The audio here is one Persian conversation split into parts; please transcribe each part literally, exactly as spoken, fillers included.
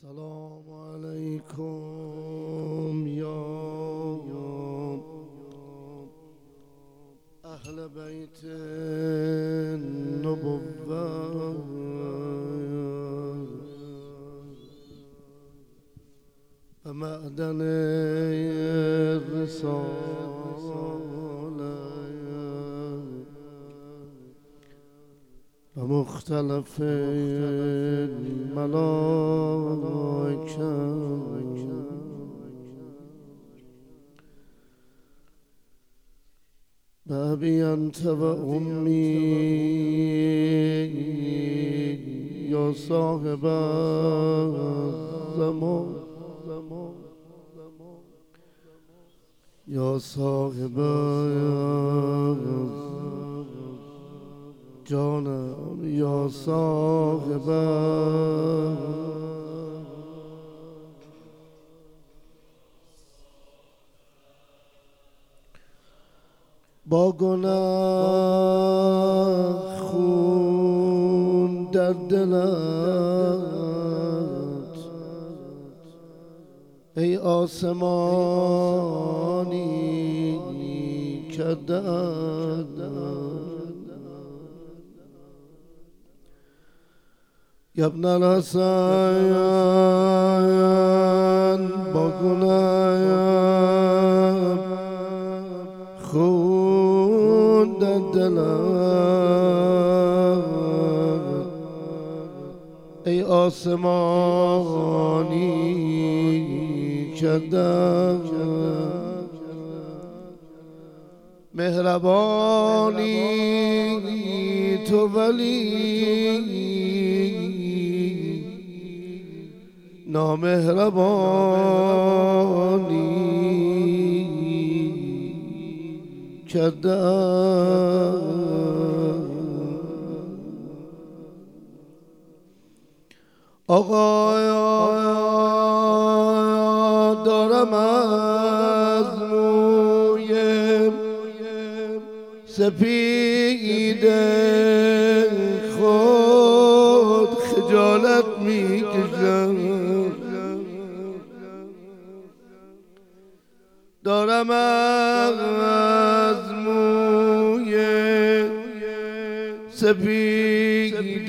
السلام علیکم یا اهل بیت النبوة و معدن الرسالة و مختلف الملائكة بأبي أنت وأمي يا صاحب الزمان يا صاحب جانم يا صاحب با گناه خون در دلت ای آسمانی کدد یا ابن الحسن با گناه خون در دلت ای آسمانی کدد مهربانی تو ولی نامهربانی کدد آقا دارم از موی سپید خود خجالت میکشم دارم از موی سپید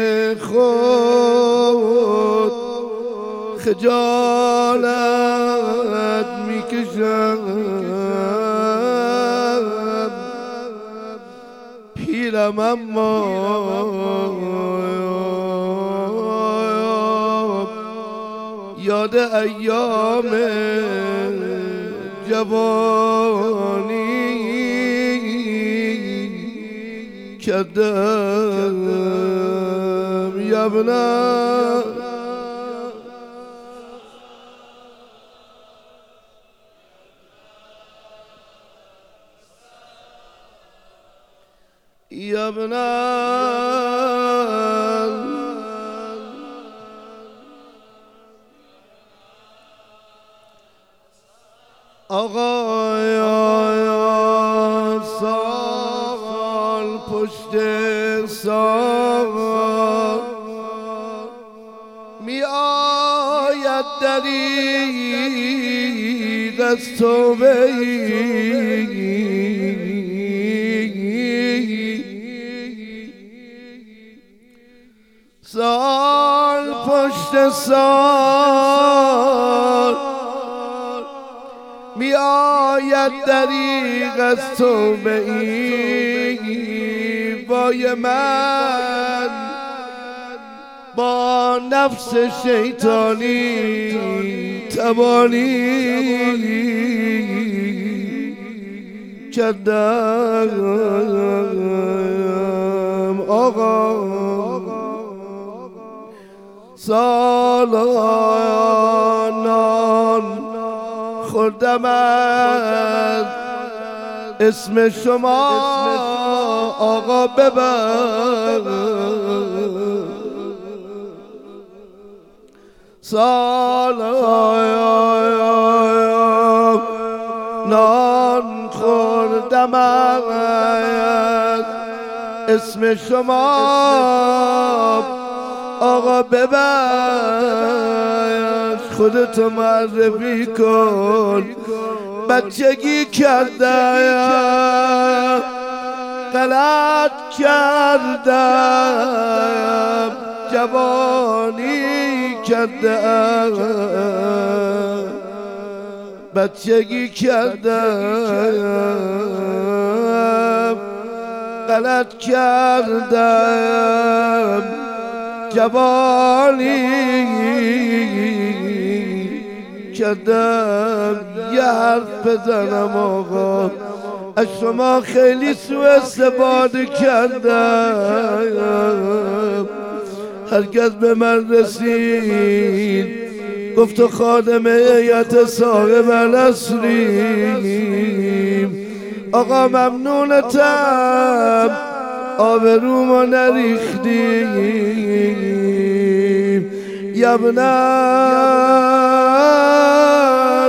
خود خجالت میکشم پیرم اما یاد ایام جوانی کردم یبنم یبنم آقا یا سال پشت سال می آید دریغ از توبه سال پشت سال می آید دریغ از توبه ای وای من با نفس شیطانی تبانی کردم آقا سالانان خوردم از اسم شما آقا ببر سالانان خوردم از اسم شما آقا ببر خودتو معرفی کن. بچگی کردم، غلط کردم، جوانی کردم، بچگی کردم، غلط کردم، جوانی کردم. یه حرف بزنم آقا، از شما خیلی سوء استفاده کردم. هرگز به من رسید گفت و خادم هیئت صاحب العصریم. آقا ممنونتم، آبرومو نریختیم. یبنان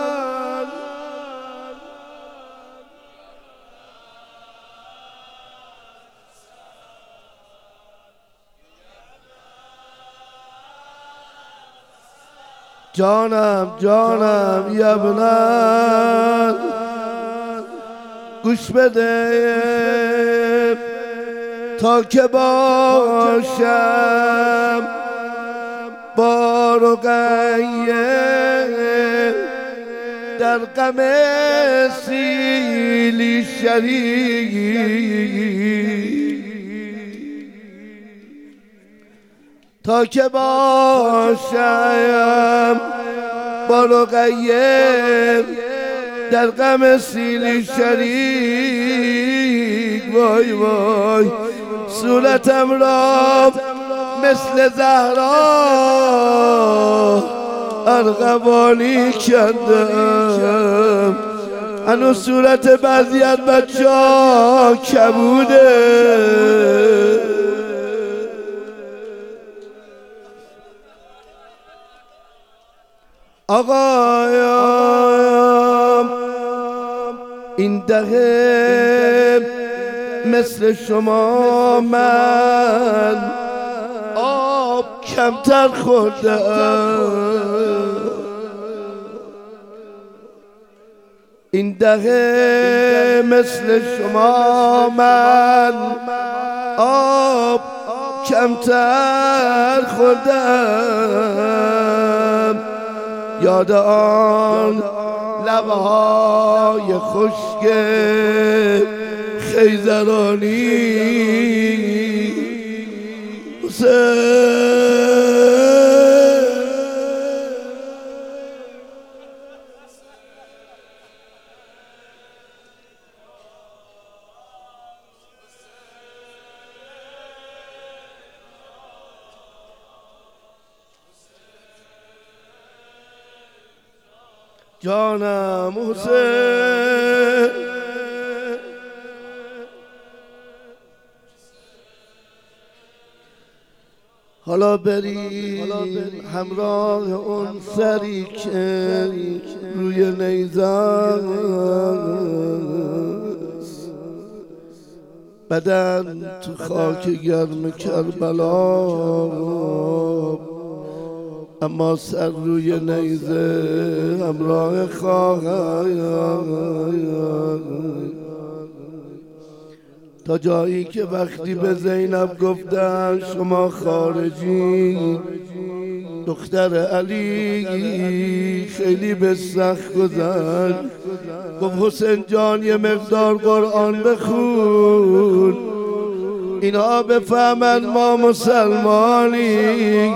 جانم جانم یبنان گوش بده تا که باشم با رقیه در غم سیلی شریک، تا که باشم با رقیه در غم سیلی شریک. وای وای صورتم را مثل زهرا ارغوانی کردم. هنوز صورت بعضی از بچه ها کبوده. آقایان این دهه مثل شما من آب کمتر خوردم. این دهه مثل شما من آب کمتر خوردم. یاد آن لبهای خشک خیزرانی حسین. جانم حسین حالا بریم همراه اون سری که روی نیزه بدن تو خاک گرم کربلا، اما سر روی نیزه همراه خواهر. تا جایی که وقتی به زینب گفتن شما خارجی دختر علی خیلی به سخت گذشت. گفت حسین جان یه مقدار قرآن بخون، اینا بفهمن ما مسلمانی.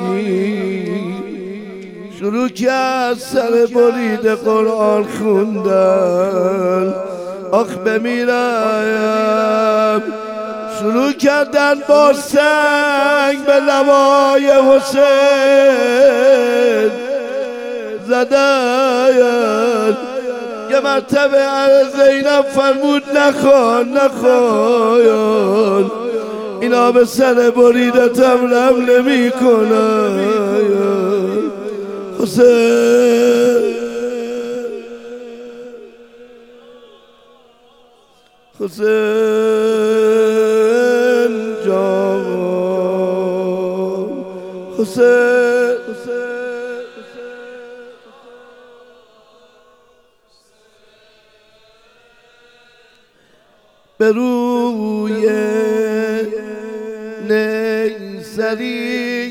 شروع کرد سر برید قرآن خوندن. آخ بمیرم. شروع کردن با سنگ به لبای حسین زدن. یه مرتبه زینب فرمود نخوان نخوان، اینا به سر بریدتم رم نمی کنن. حسین حسین جان حسین به روی نیسری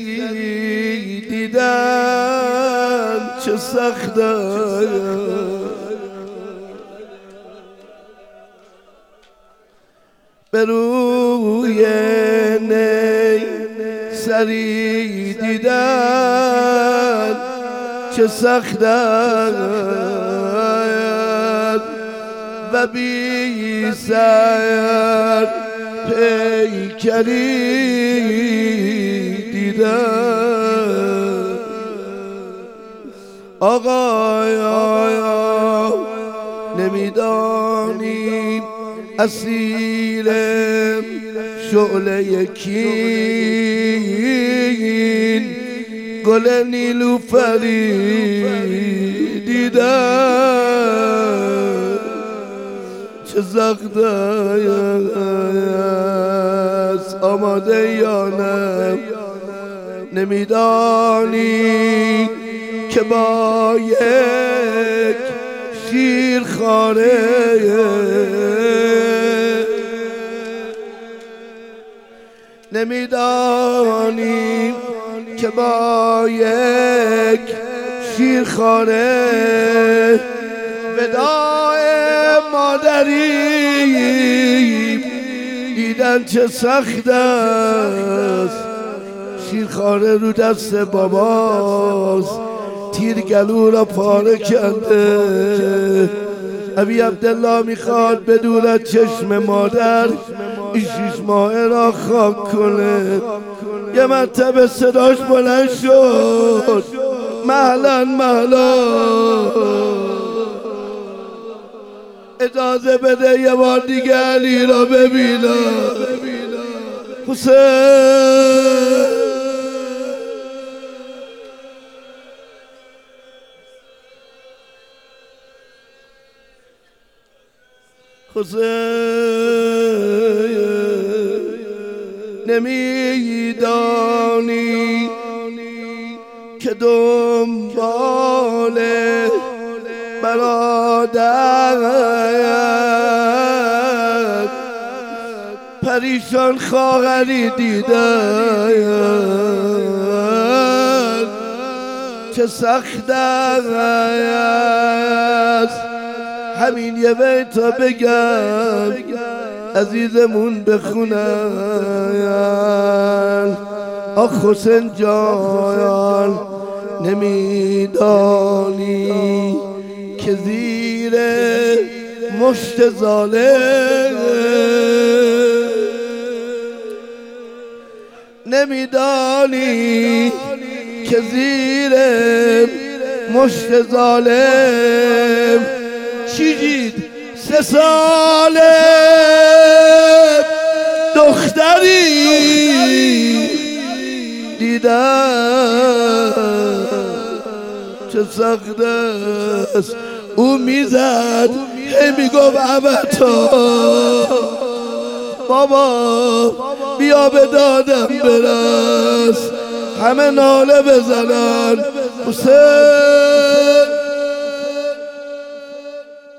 دیدن چه سخته، به روی نیسری دیدن چه سخته و بی سر پیکری دیدن. آقایا نمیدانی اسیر شعله کین گل نیلوفری دیدن چه زخده است. آماده یا نه نمیدانی که با یک شیرخواره نمیدانی که با یک شیرخواره وداع مادری دیدن چه سخت است. شیرخواره رو دست باباست، تیر گلو را پاره کرده. ابی عبدالله میخواد بدورد چشم مادر این شیش ماه را خاک کنه. یه مرتبه صداش بلند شد، مهلا مهلا اجازه بده یه بار دیگه علی را ببینم. حسین حسین نمیدانی که دنبال برادر پریشان خواهری دیدن چه سخت است. همین یه بیتا بگم عزیزمون بخونن. آخ حسین جان نمیدانی که زیر مشت ظالم نمیدانی که زیر مشت ظالم چیجید سه ساله دختری دیدن چه سخت است. او میزد هی میگفت عبتا بابا بیا به دادم برس، همه ناله بزنن حسین